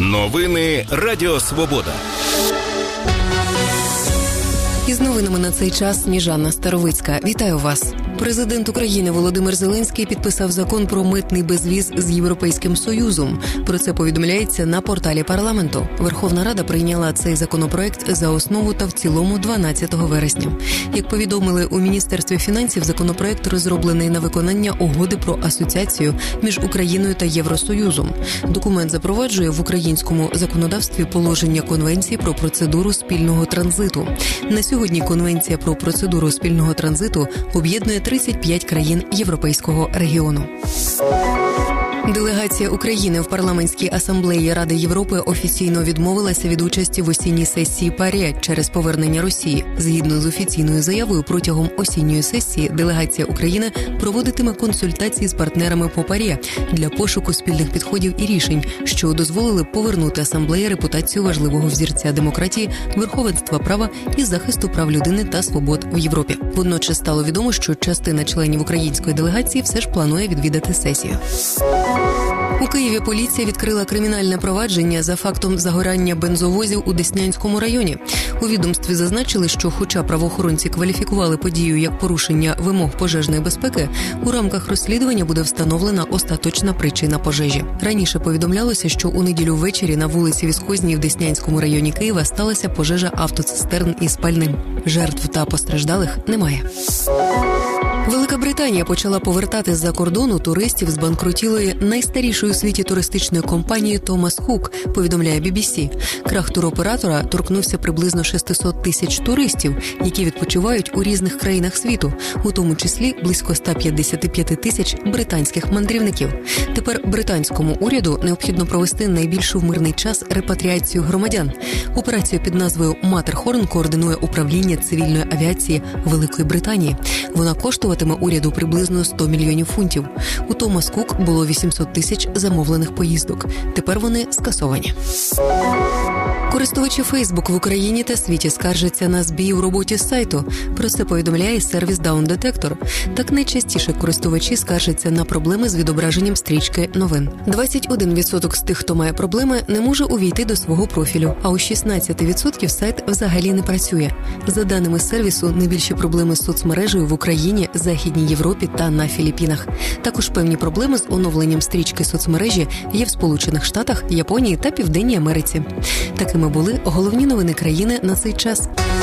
Новини Радіо Свобода. Із новинами на цей час Сніжана Старовицька. Вітаю вас. Президент України Володимир Зеленський підписав закон про митний безвіз з Європейським Союзом. Про це повідомляється на порталі парламенту. Верховна Рада прийняла цей законопроект за основу та в цілому 12 вересня. Як повідомили у Міністерстві фінансів, законопроект розроблений на виконання угоди про асоціацію між Україною та Євросоюзом. Документ запроваджує в українському законодавстві положення Конвенції про процедуру спільного транзиту. На сьогодні Конвенція про процедуру спільного транзиту об'єднує 35 країн Європейського регіону. Делегація України в парламентській асамблеї Ради Європи офіційно відмовилася від участі в осінній сесії ПАРЄ через повернення Росії. Згідно з офіційною заявою, протягом осінньої сесії делегація України проводитиме консультації з партнерами по ПАРЄ для пошуку спільних підходів і рішень, що дозволили повернути асамблеї репутацію важливого взірця демократії, верховенства права і захисту прав людини та свобод в Європі. Водночас стало відомо, що частина членів української делегації все ж планує відвідати сесію. У Києві поліція відкрила кримінальне провадження за фактом загорання бензовозів у Деснянському районі. У відомстві зазначили, що хоча правоохоронці кваліфікували подію як порушення вимог пожежної безпеки, у рамках розслідування буде встановлена остаточна причина пожежі. Раніше повідомлялося, що у неділю ввечері на вулиці Віскозній в Деснянському районі Києва сталася пожежа автоцистерн із пальним. Жертв та постраждалих немає. Велика Британія почала повертати з-за кордону туристів з банкрутілої найстарішої у світі туристичної компанії Томас Кук, повідомляє BBC. Крах туроператора торкнувся приблизно 600 тисяч туристів, які відпочивають у різних країнах світу, у тому числі близько 155 тисяч британських мандрівників. Тепер британському уряду необхідно провести найбільшу в мирний час репатріацію громадян. Операцію під назвою «Матерхорн» координує управління цивільної авіації Великої Британії. Вона коштуватиме уряду приблизно 100 мільйонів фунтів. У Томас Кук було 800 тисяч замовлених поїздок. Тепер вони скасовані. Користувачі Facebook в Україні та світі скаржаться на збій у роботі сайту. Про це повідомляє сервіс Down Detector. Так найчастіше користувачі скаржаться на проблеми з відображенням стрічки новин. 21% з тих, хто має проблеми, не може увійти до свого профілю, а у 16% сайт взагалі не працює. За даними сервісу, найбільші проблеми з соцмережею в Україні, Західній Європі та на Філіппінах. Також певні проблеми з оновленням стрічки соцмережі є в Сполучених Штатах, Японії та Південній Америці. Такими були головні новини країни на цей час.